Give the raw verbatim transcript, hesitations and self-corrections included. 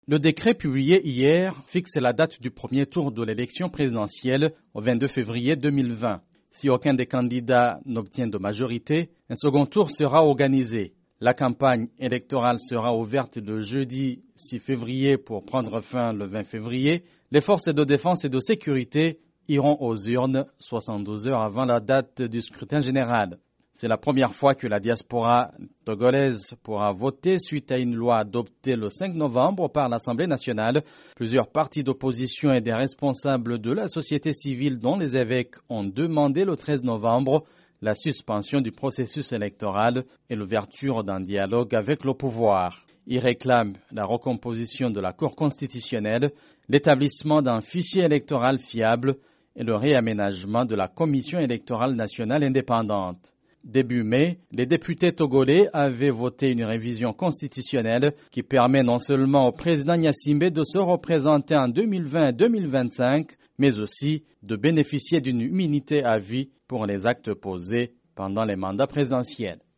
Le décret publié hier fixe la date du premier tour de l'élection présidentielle au vingt-deux février deux mille vingt. Si aucun des candidats n'obtient de majorité, un second tour sera organisé. La campagne électorale sera ouverte le jeudi six février pour prendre fin le vingt février. Les forces de défense et de sécurité iront aux urnes soixante-douze heures avant la date du scrutin général. C'est la première fois que la diaspora togolaise pourra voter suite à une loi adoptée le cinq novembre par l'Assemblée nationale. Plusieurs partis d'opposition et des responsables de la société civile, dont les évêques, ont demandé le treize novembre la suspension du processus électoral et l'ouverture d'un dialogue avec le pouvoir. Ils réclament la recomposition de la Cour constitutionnelle, l'établissement d'un fichier électoral fiable et le réaménagement de la Commission électorale nationale indépendante. Début mai, les députés togolais avaient voté une révision constitutionnelle qui permet non seulement au président Gnassingbé de se représenter en deux mille vingt et deux mille vingt-cinq, mais aussi de bénéficier d'une immunité à vie pour les actes posés pendant les mandats présidentiels.